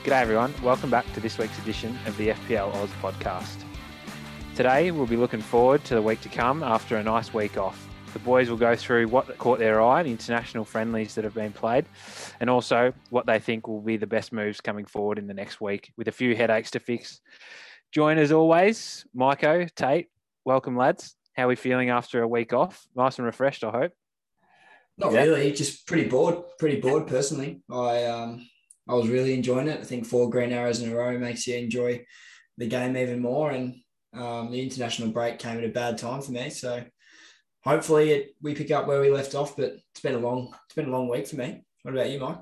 G'day everyone, welcome back to this week's edition of the FPL Oz podcast. Today we'll be looking forward to the week to come after a nice week off. The boys will go through what caught their eye, the international friendlies that have been played, and also what they think will be the best moves coming forward in the next week, with a few headaches to fix. Join as always, Maiko, Tate. Welcome lads. How are we feeling after a week off? Nice and refreshed, I hope. Not really, just pretty bored personally. I was really enjoying it. I think 4 green arrows in a row makes you enjoy the game even more. And the international break came at a bad time for me. So hopefully we pick up where we left off, but it's been a long week for me. What about you, Mike?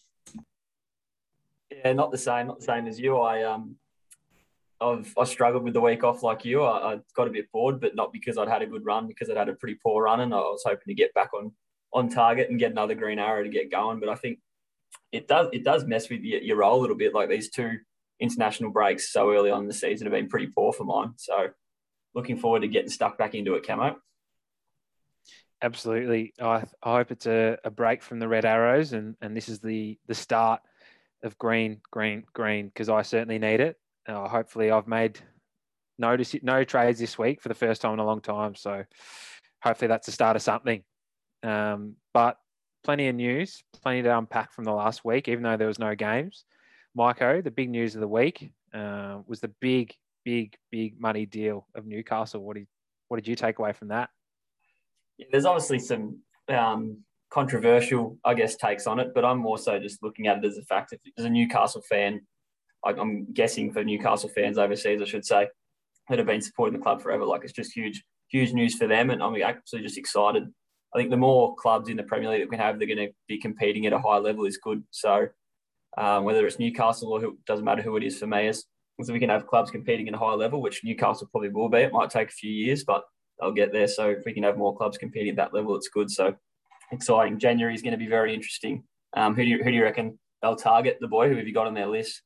Yeah, not the same as you. I struggled with the week off like you. I got a bit bored, but not because I'd had a good run, because I'd had a pretty poor run, and I was hoping to get back on target and get another green arrow to get going. But I think it does mess with your role a little bit. Like these 2 international breaks so early on in the season have been pretty poor for mine. So looking forward to getting stuck back into it, Camo. Absolutely. I hope it's a break from the red arrows and this is the start of green, because I certainly need it. Hopefully I've made no trades this week for the first time in a long time. So hopefully that's the start of something. But plenty of news, plenty to unpack from the last week, even though there was no games. Maiko, the big news of the week was the big money deal of Newcastle. What did you take away from that? Yeah, there's obviously some controversial, I guess, takes on it, but I'm also just looking at it as a fact. As a Newcastle fan, I'm guessing for Newcastle fans overseas, I should say, that have been supporting the club forever, like it's just huge news for them, and I'm actually just excited. I think the more clubs in the Premier League that we can have, they're going to be competing at a high level is good. So whether it's Newcastle or doesn't matter who it is for me, as we can have clubs competing at a high level, which Newcastle probably will be. It might take a few years, but they'll get there. So if we can have more clubs competing at that level, it's good. So exciting. January is going to be very interesting. Who do you reckon they'll target? The boy, who have you got on their list?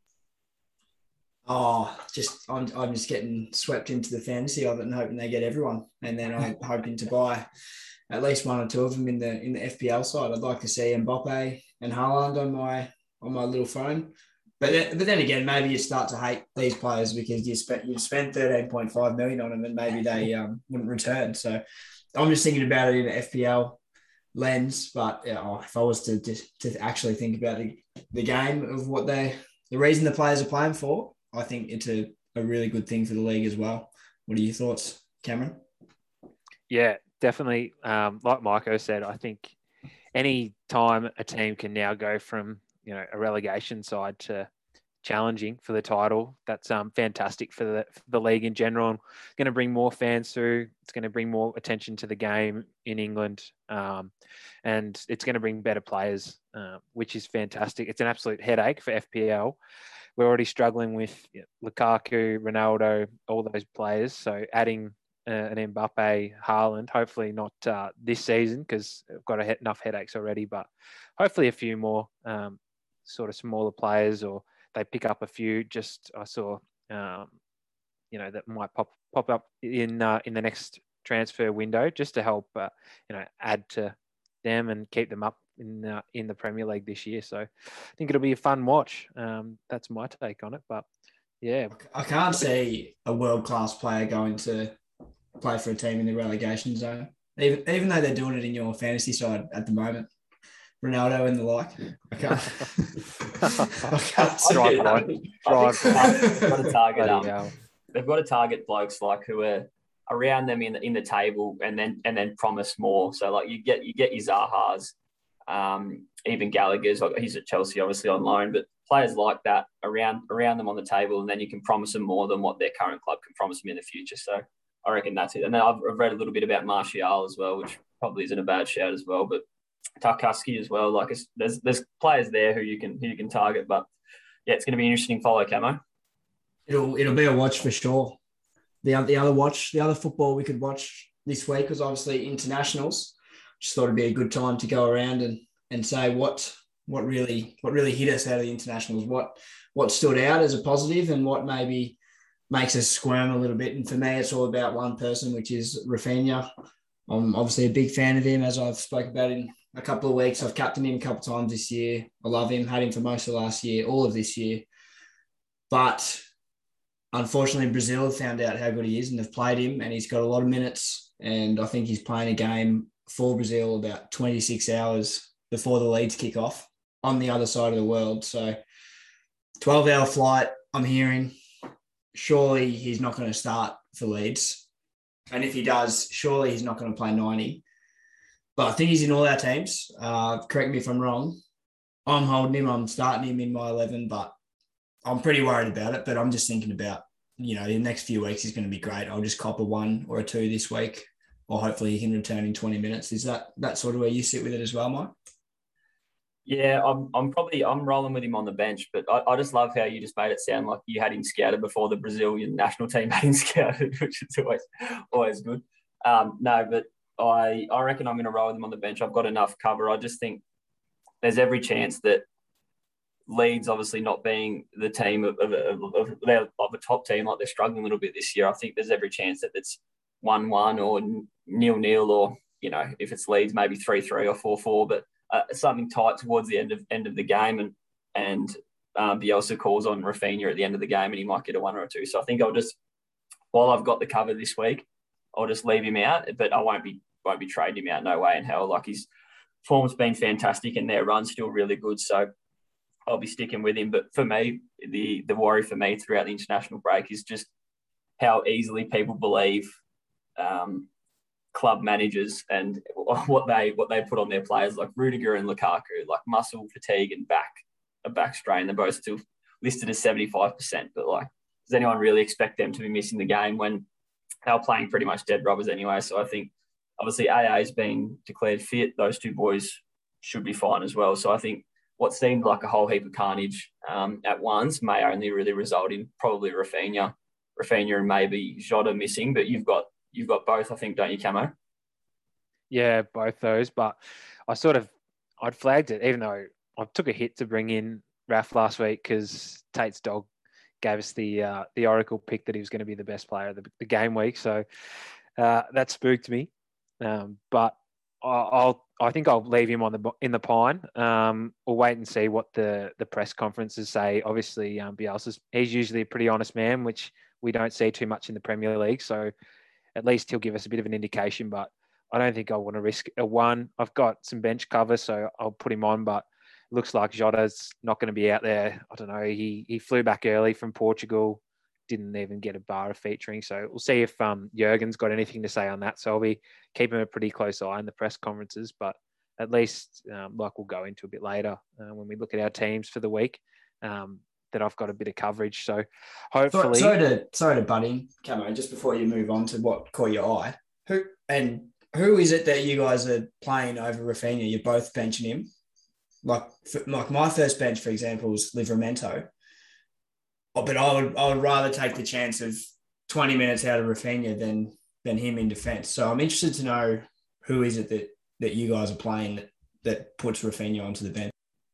I'm just getting swept into the fantasy of it and hoping they get everyone. And then I'm hoping to buy at least 1 or 2 of them in the FPL side. I'd like to see Mbappe and Haaland on my little phone. But then again, maybe you start to hate these players because you spent 13.5 million on them and maybe they wouldn't return. So I'm just thinking about it in an FPL lens. But if I was to actually think about the game of the reason the players are playing for, I think it's a really good thing for the league as well. What are your thoughts, Cameron? Yeah, definitely. Like Maiko said, I think any time a team can now go from a relegation side to challenging for the title, that's fantastic for the league in general. And going to bring more fans through. It's going to bring more attention to the game in England, and it's going to bring better players, which is fantastic. It's an absolute headache for FPL. We're already struggling with Lukaku, Ronaldo, all those players. So adding an Mbappe, Haaland, hopefully not this season because I've got enough headaches already, but hopefully a few more sort of smaller players, or they pick up a few. Just I saw, that might pop up in the next transfer window just to help, add to them and keep them up in the Premier League this year. So I think it'll be a fun watch. That's my take on it. But yeah, I can't see a world-class player going to play for a team in the relegation zone, even though they're doing it in your fantasy side at the moment. Ronaldo and the like. I can't They've got to target blokes like who are around them in the table, and then promise more. So like you get your Zahas, even Gallagher's. Like he's at Chelsea, obviously on loan, but players like that around them on the table, and then you can promise them more than what their current club can promise them in the future. So I reckon that's it. And then I've read a little bit about Martial as well, which probably isn't a bad shout as well, but Tarkowski as well. Like there's players there who you can target, but yeah, it's going to be an interesting follow, Camo. It'll be a watch for sure. The other football we could watch this week was obviously internationals. Just thought it'd be a good time to go around and say what really hit us out of the internationals, what stood out as a positive, and what maybe makes us squirm a little bit. And for me, it's all about one person, which is Rafinha. I'm obviously a big fan of him, as I've spoke about in a couple of weeks. I've captained him a couple of times this year. I love him. Had him for most of last year, all of this year. But unfortunately, Brazil have found out how good he is and they've played him, and he's got a lot of minutes. And I think he's playing a game for Brazil about 26 hours before the Leeds kick off on the other side of the world. So 12-hour flight, I'm hearing. Surely he's not going to start for Leeds. And if he does, surely he's not going to play 90. But I think he's in all our teams. Correct me if I'm wrong. I'm holding him. I'm starting him in my 11, but I'm pretty worried about it. But I'm just thinking about, the next few weeks is going to be great. I'll just cop a 1 or a 2 this week, or hopefully he can return in 20 minutes. Is that sort of where you sit with it as well, Mike? Yeah, I'm rolling with him on the bench, but I just love how you just made it sound like you had him scouted before the Brazilian national team had him scouted, which is always good. No, but I reckon I'm going to roll with him on the bench. I've got enough cover. I just think there's every chance that Leeds, obviously not being the team of a top team, like they're struggling a little bit this year. I think there's every chance that it's 1-1 or 0-0, or if it's Leeds, maybe 3-3 or 4-4, but something tight towards the end of the game, and Bielsa calls on Rafinha at the end of the game, and he might get a 1 or a 2. So I think while I've got the cover this week, I'll just leave him out, but I won't be trading him out, no way in hell. Like, his form's been fantastic and their run's still really good, so I'll be sticking with him. But for me, the worry for me throughout the international break is just how easily people believe club managers and what they put on their players, like Rudiger and Lukaku, like muscle fatigue and a back strain. They're both still listed as 75%, but like, does anyone really expect them to be missing the game when they're playing pretty much dead rubbers anyway? So I think obviously AA's been declared fit. Those two boys should be fine as well. So I think what seemed like a whole heap of carnage at once may only really result in probably Rafinha and maybe Jota missing, but you've got both, I think, don't you, Camo? Yeah, both those. But I'd flagged it, even though I took a hit to bring in Raf last week because Tate's dog gave us the Oracle pick that he was going to be the best player of the game week. So that spooked me. But I think I'll leave him in the pine. We'll wait and see what the press conferences say. Obviously, he's usually a pretty honest man, which we don't see too much in the Premier League. So at least he'll give us a bit of an indication, but I don't think I want to risk a 1. I've got some bench cover, so I'll put him on, but it looks like Jota's not going to be out there. I don't know. He flew back early from Portugal, didn't even get a bar of featuring. So we'll see if Jurgen's got anything to say on that. So I'll be keeping a pretty close eye on the press conferences, but at least like we'll go into a bit later when we look at our teams for the week, that I've got a bit of coverage. So hopefully... Sorry to butt in, Camo, just before you move on to what caught your eye. Who is it that you guys are playing over Rafinha? You're both benching him. Like my first bench, for example, was Livramento. But I would rather take the chance of 20 minutes out of Rafinha than him in defence. So I'm interested to know who is it that you guys are playing that puts Rafinha onto the bench.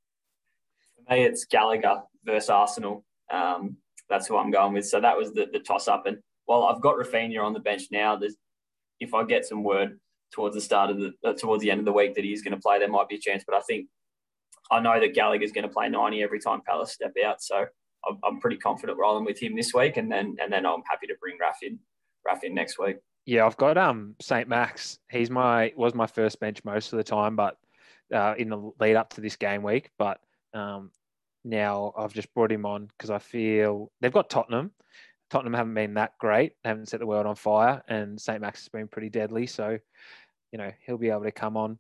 For me, it's Gallagher versus Arsenal. That's who I'm going with. So that was the toss-up. And while I've got Rafinha on the bench now, if I get some word towards the end of the week that he's going to play, there might be a chance. But I know that Gallagher's going to play 90 every time Palace step out. So I'm pretty confident rolling with him this week, and then I'm happy to bring Raf in next week. Yeah, I've got St. Max. Was my first bench most of the time, but in the lead up to this game week. But now I've just brought him on because I feel they've got Tottenham. Tottenham haven't been that great. They haven't set the world on fire, and St. Max has been pretty deadly. So, he'll be able to come on,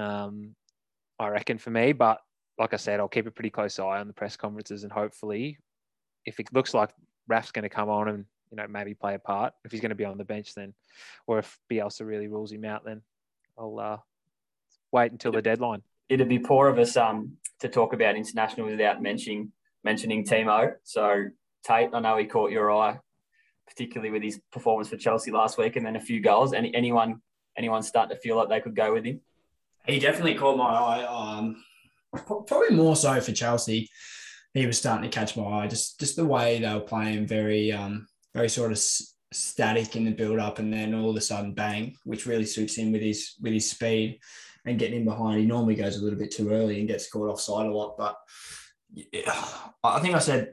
I reckon, for me. But like I said, I'll keep a pretty close eye on the press conferences, and hopefully, if it looks like Raf's going to come on and maybe play a part, if he's going to be on the bench, then, or if Bielsa really rules him out, then I'll wait until the deadline. It'd be poor of us to talk about international without mentioning Timo. So Tate, I know he caught your eye, particularly with his performance for Chelsea last week, and then a few goals. Anyone starting to feel like they could go with him? He definitely caught my eye. Probably more so for Chelsea. He was starting to catch my eye. Just the way they were playing, very sort of static in the build up, and then all of a sudden, bang, which really suits him with his speed. and getting in behind. He normally goes a little bit too early and gets caught offside a lot. But yeah, I think I said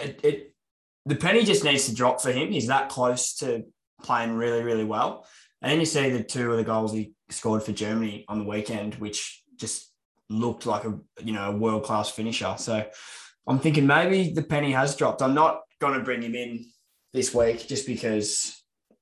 the penny just needs to drop for him. He's that close to playing really, really well. And then you see the two of the goals he scored for Germany on the weekend, which just looked like a world-class finisher. So I'm thinking maybe the penny has dropped. I'm not going to bring him in this week just because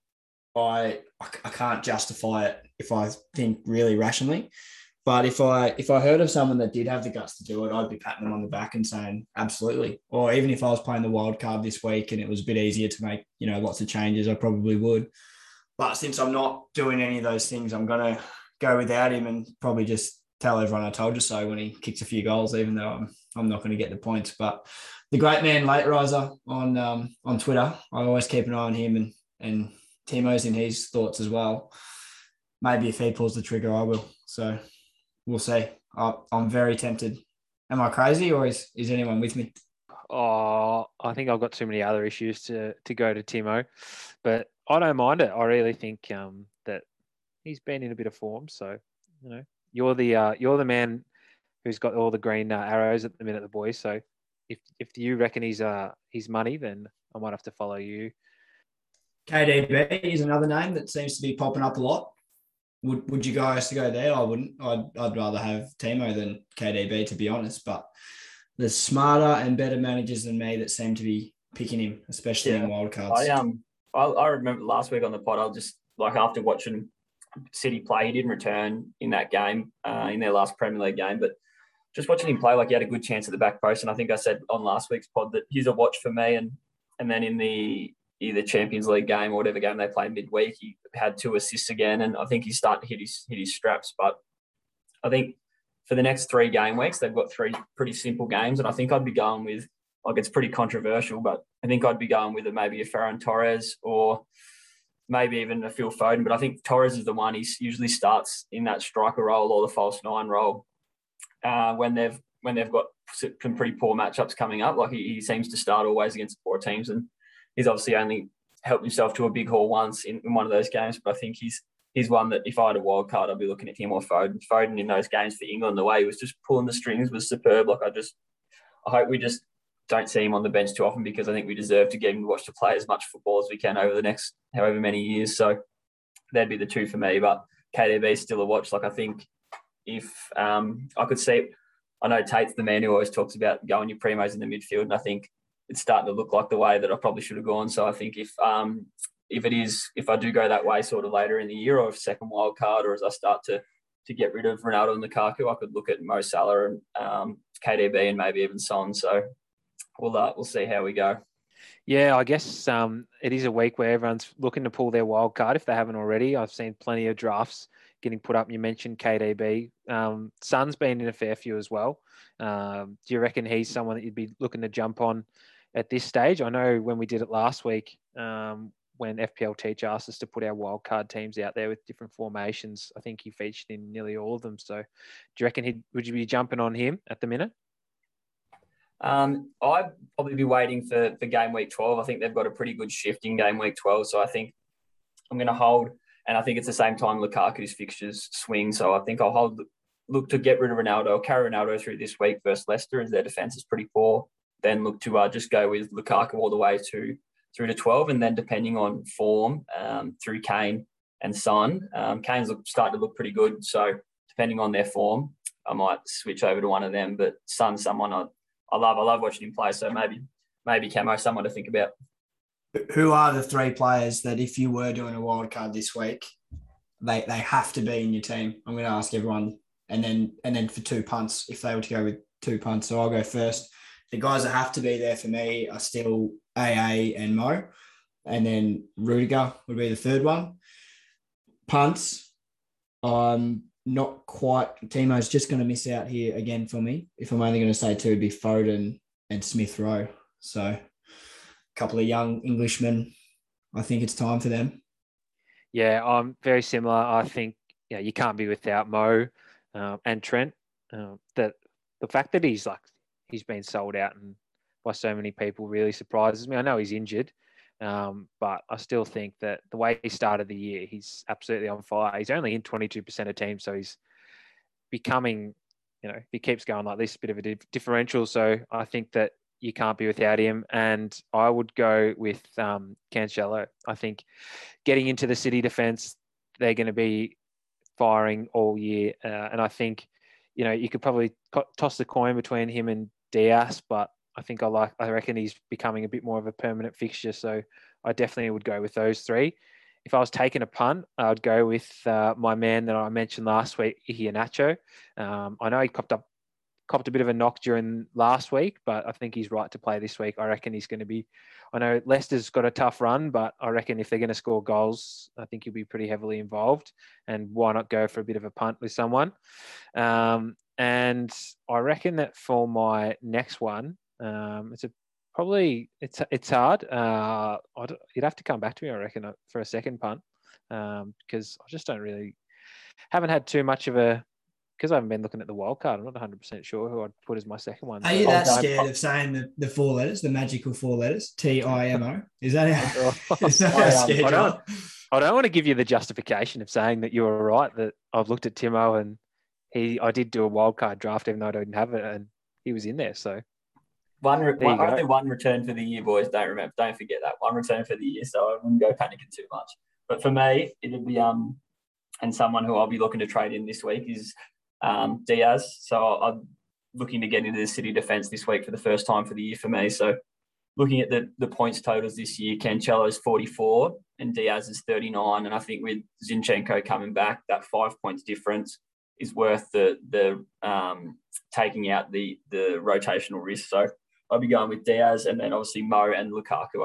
I can't justify it if I think really rationally. But if I heard of someone that did have the guts to do it, I'd be patting them on the back and saying absolutely. Or even if I was playing the wild card this week and it was a bit easier to make, lots of changes, I probably would. But since I'm not doing any of those things, I'm going to go without him and probably just tell everyone I told you so when he kicks a few goals, even though I'm not going to get the points. But the great man, Late Riser, on Twitter, I always keep an eye on him and Timo's in his thoughts as well. Maybe if he pulls the trigger, I will. So we'll see. I'm very tempted. Am I crazy or is anyone with me? Oh, I think I've got too many other issues to go to Timo, but I don't mind it. I really think that he's been in a bit of form. So, you're the man who's got all the green arrows at the minute, the boys. So if you reckon he's money, then I might have to follow you. KDB is another name that seems to be popping up a lot. Would you guys to go there? I wouldn't. I'd rather have Timo than KDB, to be honest. But there's smarter and better managers than me that seem to be picking him, especially in wildcards. I remember last week on the pod, I was just like, after watching City play, he didn't return in that game, in their last Premier League game, but just watching him play, like he had a good chance at the back post. And I think I said on last week's pod that he's a watch for me. And then in the either Champions League game or whatever game they play midweek, he had 2 assists again, and I think he's starting to hit his straps. But I think for the next 3 game weeks, they've got 3 pretty simple games, and I think I'd be going with, like, it's pretty controversial, but I think I'd be going with maybe a Ferran Torres or maybe even a Phil Foden. But I think Torres is the one. He usually starts in that striker role or the false 9 role when they've got some pretty poor matchups coming up. Like he seems to start always against poor teams, and he's obviously only helped himself to a big haul once in one of those games. But I think he's one that if I had a wild card, I'd be looking at him or Foden. Foden in those games for England, the way he was just pulling the strings was superb. Like I hope we just don't see him on the bench too often, because I think we deserve to get him to watch to play as much football as we can over the next however many years. So that'd be the 2 for me. But KDB is still a watch. Like I think if I could see, I know Tate's the man who always talks about going your primos in the midfield, and I think it's starting to look like the way that I probably should have gone. So I think if I do go that way sort of later in the year, or if second wild card, or as I start to get rid of Ronaldo and Lukaku, I could look at Mo Salah and KDB and maybe even Son. So we'll see how we go. Yeah, I guess it is a week where everyone's looking to pull their wild card if they haven't already. I've seen plenty of drafts getting put up. You mentioned KDB. Son's been in a fair few as well. Do you reckon he's someone that you'd be looking to jump on at this stage? I know when we did it last week, when FPL Teach asked us to put our wildcard teams out there with different formations, I think he featured in nearly all of them. So do you reckon would you be jumping on him at the minute? I'd probably be waiting for game week 12. I think they've got a pretty good shift in game week 12. So I think I'm going to hold, and I think it's the same time Lukaku's fixtures swing. So I think I'll look to get rid of Ronaldo, carry Ronaldo through this week versus Leicester, as their defence is pretty poor. Then look to just go with Lukaku all the way through to 12. And then depending on form, through Kane and Son, Kane's starting to look pretty good. So depending on their form, I might switch over to one of them. But Son's someone I love watching him play. So maybe Camo, someone to think about. Who are the 3 players that if you were doing a wild card this week, they have to be in your team? I'm going to ask everyone, and then for 2 punts, if they were to go with 2 punts. So I'll go first. The guys that have to be there for me are still AA and Mo, and then Rudiger would be the 3rd one. Punts, not quite. Timo's just going to miss out here again for me. If I'm only going to say 2, it'd be Foden and Smith Rowe. So a couple of young Englishmen. I think it's time for them. Yeah, I'm very similar. I think you can't be without Mo and Trent. That the fact that he's been sold out and by so many people really surprises me. I know he's injured, but I still think that the way he started the year, he's absolutely on fire. He's only in 22% of teams, so becoming, if he keeps going like this, a bit of a differential. So I think that you can't be without him. And I would go with Cancelo. I think getting into the City defence, they're going to be firing all year. And I think, you could probably toss the coin between him and Diaz, but I reckon he's becoming a bit more of a permanent fixture. So I definitely would go with those three. If I was taking a punt, I'd go with my man that I mentioned last week, Iheanacho. I know he copped a bit of a knock during last week, but I think he's right to play this week. I reckon he's going to be. I know Leicester's got a tough run, but I reckon if they're going to score goals, I think he'll be pretty heavily involved. And why not go for a bit of a punt with someone? And I reckon that for my next one, it's hard. You'd have to come back to me, I reckon, for a second punt, because I just haven't had too much of a. Because I haven't been looking at the wild card, I'm not 100% sure who I'd put as my second one. Are you that scared of saying the 4 letters, the magical 4 letters, TIMO? Is that how scared you are? I don't want to give you the justification of saying that you were right, that I've looked at Timo and I did do a wild card draft even though I didn't have it, and he was in there. So only one return for the year, boys. Don't forget that. One return for the year, so I wouldn't go panicking too much. But for me, it'd be and someone who I'll be looking to trade in this week is Diaz. So I'm looking to get into the City defence this week for the first time for the year for me. So looking at the points totals this year, Cancelo's 44 and Diaz is 39. And I think with Zinchenko coming back, that 5 points difference is worth the taking out the rotational risk. So I'll be going with Diaz and then obviously Mo and Lukaku.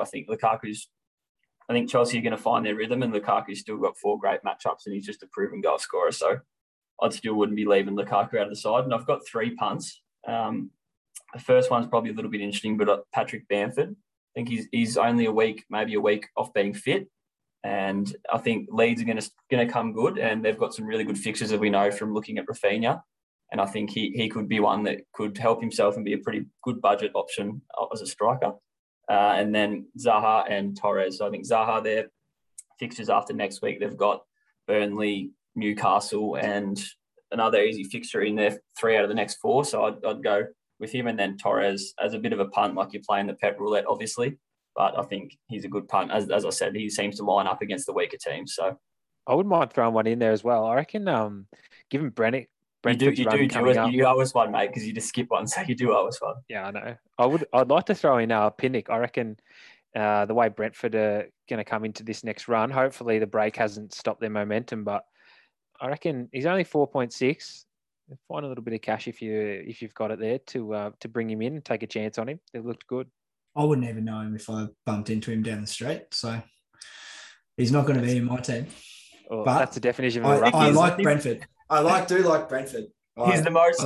I think Chelsea are going to find their rhythm, and Lukaku's still got 4 great matchups and he's just a proven goal scorer. So I still wouldn't be leaving Lukaku out of the side. And I've got 3 punts. The first one's probably a little bit interesting, but Patrick Bamford. I think he's only maybe a week off being fit. And I think Leeds are going to come good, and they've got some really good fixtures, as we know from looking at Rafinha. And I think he could be one that could help himself and be a pretty good budget option as a striker. And then Zaha and Torres. So I think Zaha, their fixtures after next week, they've got Burnley, Newcastle, and another easy fixture in there, 3 out of the next 4. So I'd go with him, and then Torres as a bit of a punt, like you're playing the pet roulette, obviously. But I think he's a good punt. As I said, he seems to line up against the weaker teams. So I wouldn't mind throwing one in there as well. I reckon given Brentford's run coming up. You owe us one, mate, because you just skip one, so you do owe us one. Yeah, I know. I'd like to throw in Pinnock. I reckon the way Brentford are going to come into this next run, hopefully the break hasn't stopped their momentum, but I reckon he's only 4.6. Find a little bit of cash if you've got it there to bring him in and take a chance on him. It looked good. I wouldn't even know him if I bumped into him down the street. So he's not going to be in my team. Well, but that's the definition of a I like Brentford. Do like Brentford. He's the most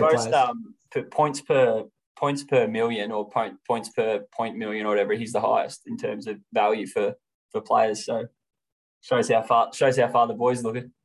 points per million or points per point million or whatever. He's the highest in terms of value for players. So shows how far the boys look at.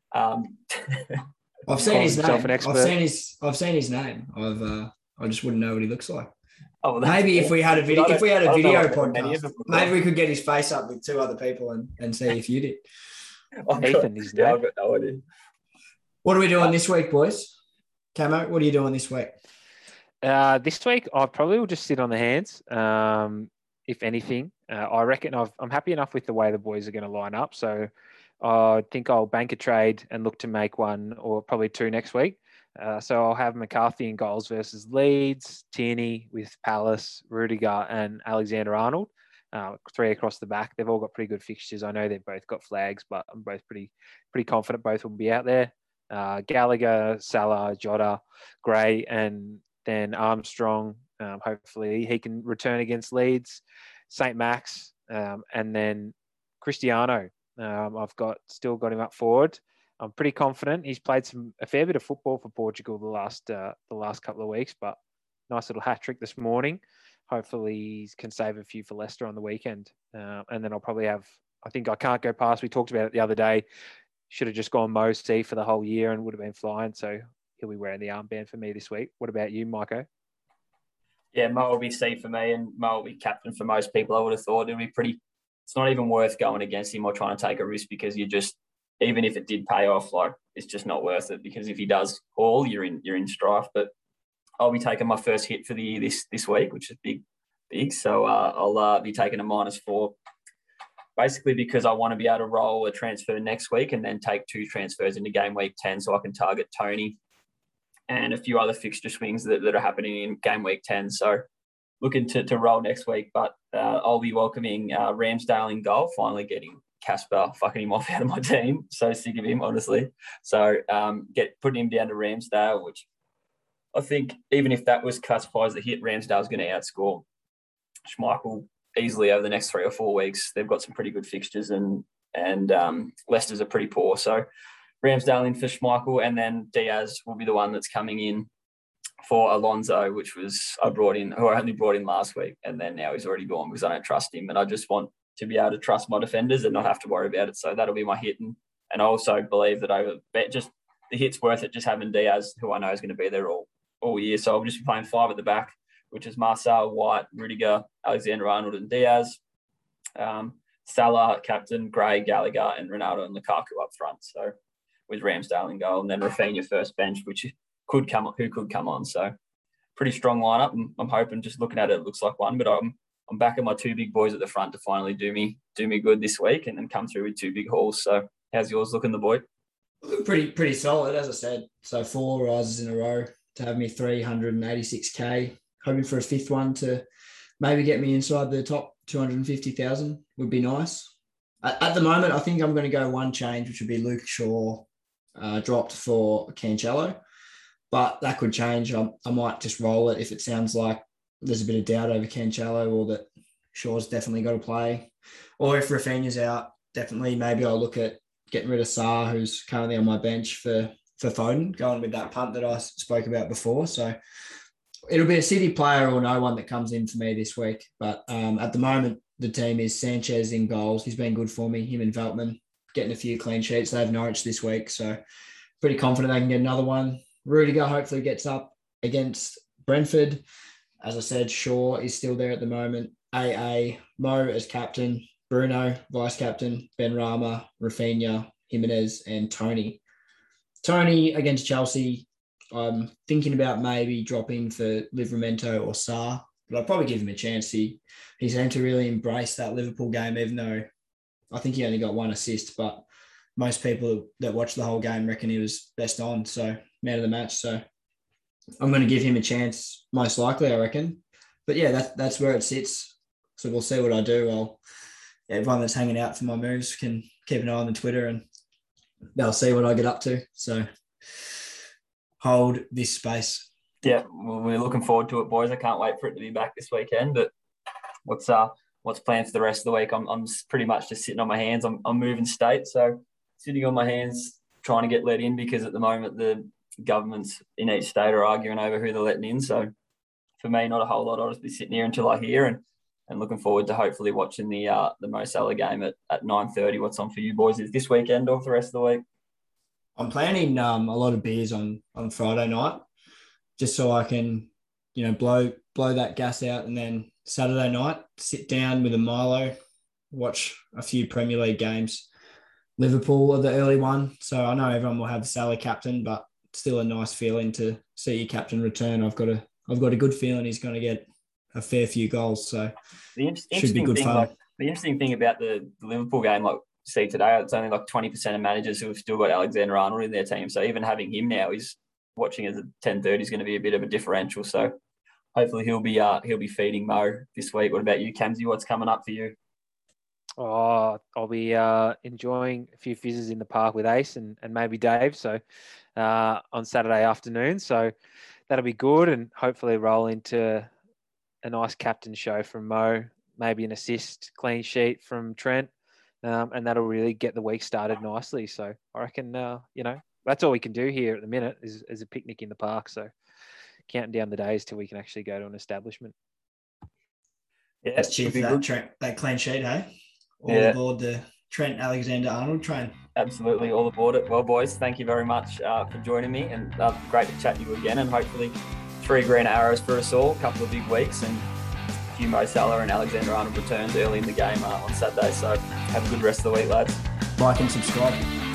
I've seen his name. I've seen his name. I just wouldn't know what he looks like. Oh, well, maybe if we had a video, podcast, maybe we could get his face up with 2 other people and see if you did. Ethan, his name. I've got no idea. What are we doing this week, boys? Camo, what are you doing this week? This week, I probably will just sit on the hands. If anything, I reckon I'm happy enough with the way the boys are going to line up. So I think I'll bank a trade and look to make 1 or probably 2 next week. So I'll have McCarthy in goals versus Leeds, Tierney with Palace, Rudiger and Alexander-Arnold. 3 across the back. They've all got pretty good fixtures. I know they've both got flags, but I'm both pretty confident both will be out there. Gallagher, Salah, Jota, Gray, and then Armstrong. Hopefully he can return against Leeds. St. Max, and then Cristiano. I've still got him up forward. I'm pretty confident. He's played a fair bit of football for Portugal the last couple of weeks, but nice little hat trick this morning. Hopefully he can save a few for Leicester on the weekend. And then I'll probably have, I think I can't go past, we talked about it the other day, should have just gone Mo C for the whole year and would have been flying. So he'll be wearing the armband for me this week. What about you, Maiko? Yeah, Mo will be C for me and Mo will be captain for most people. I would have thought it'd be it's not even worth going against him or trying to take a risk because even if it did pay off, like it's just not worth it, because if he does haul, you're in strife. But I'll be taking my first hit for the year this week, which is big. So I'll be taking a -4, basically because I want to be able to roll a transfer next week and then take 2 transfers into game week 10, so I can target Tony and a few other fixture swings that are happening in game week 10. So looking to roll next week, but I'll be welcoming Ramsdale in goal, finally getting Casper fucking him off out of my team. So sick of him, honestly. So putting him down to Ramsdale, which I think even if that was classified as a hit, Ramsdale's going to outscore Schmeichel easily over the next 3 or 4 weeks. They've got some pretty good fixtures, and Leicester's are pretty poor. So Ramsdale in for Schmeichel, and then Diaz will be the one that's coming in for Alonso, which was I only brought in last week, and then now he's already gone because I don't trust him, and I just want to be able to trust my defenders and not have to worry about it. So that'll be my hit, and I also believe that just the hit's worth it just having Diaz, who I know is going to be there all year. So I'll just be playing 5 at the back, which is Marcel, White, Rudiger, Alexander-Arnold and Diaz. Salah, captain, Gray, Gallagher and Ronaldo and Lukaku up front. So with Ramsdale in goal, and then Rafinha first bench, who could come on. So pretty strong lineup. I'm hoping, just looking at it, it looks like one, but I'm backing my 2 big boys at the front to finally do me good this week and then come through with 2 big hauls. So how's yours looking, the boy? Pretty solid, as I said. So 4 rises in a row to have me 386k. Hoping for a 5th one to maybe get me inside the top 250,000 would be nice. At the moment, I think I'm going to go one change, which would be Luke Shaw dropped for Cancelo. But that could change. I might just roll it if it sounds like there's a bit of doubt over Cancelo, or that Shaw's definitely got to play. Or if Rafinha's out, definitely maybe I'll look at getting rid of Sarr, who's currently on my bench for Foden, going with that punt that I spoke about before. So it'll be a City player or no one that comes in for me this week. But at the moment, the team is Sanchez in goals. He's been good for me. Him and Veltman getting a few clean sheets. They have Norwich this week, so pretty confident they can get another one. Rudiger hopefully gets up against Brentford. As I said, Shaw is still there at the moment. AA, Mo as captain, Bruno vice-captain, Benrahma, Rafinha, Jimenez and Tony. Tony against Chelsea, I'm thinking about maybe dropping for Livramento or Sarr, but I'll probably give him a chance. He seemed to really embrace that Liverpool game, even though I think he only got 1 assist, but most people that watched the whole game reckon he was best on, so man of the match. So I'm going to give him a chance, most likely, I reckon. But yeah, that's where it sits. So we'll see what I do. Everyone that's hanging out for my moves can keep an eye on the Twitter and they'll see what I get up to. So hold this space. Yeah, well, we're looking forward to it, boys. I can't wait for it to be back this weekend. But what's planned for the rest of the week? I'm pretty much just sitting on my hands. I'm moving state, so sitting on my hands, trying to get let in, because at the moment the governments in each state are arguing over who they're letting in. So for me, not a whole lot. I'll just be sitting here until I hear, and looking forward to hopefully watching the Mo Salah game at 9:30. What's on for you boys? Is this weekend or for the rest of the week? I'm planning a lot of beers on Friday night, just so I can, blow that gas out, and then Saturday night sit down with a Milo, watch a few Premier League games. Liverpool are the early one, so I know everyone will have Salah captain, but still a nice feeling to see your captain return. I've got a good feeling he's going to get a fair few goals, so should be good fun. The interesting thing about the Liverpool game, like see today, it's only like 20% of managers who have still got Alexander-Arnold in their team. So even having him now, he's watching as a 10:30 is going to be a bit of a differential. So hopefully he'll be feeding Mo this week. What about you, Camsy? What's coming up for you? Oh, I'll be enjoying a few fizzes in the park with Ace and maybe Dave. So on Saturday afternoon. So that'll be good, and hopefully roll into a nice captain show from Mo, maybe an assist, clean sheet from Trent. And that'll really get the week started nicely. So I reckon, that's all we can do here at the minute is a picnic in the park. So counting down the days till we can actually go to an establishment. Yeah, let's cheer for that clean sheet, hey? All aboard the Trent Alexander-Arnold train. Absolutely, all aboard it. Well, boys, thank you very much for joining me, and great to chat to you again, and hopefully 3 green arrows for us all, a couple of big weeks, and a few Mo Salah and Alexander-Arnold returns early in the game on Saturday. So have a good rest of the week, lads. Like and subscribe.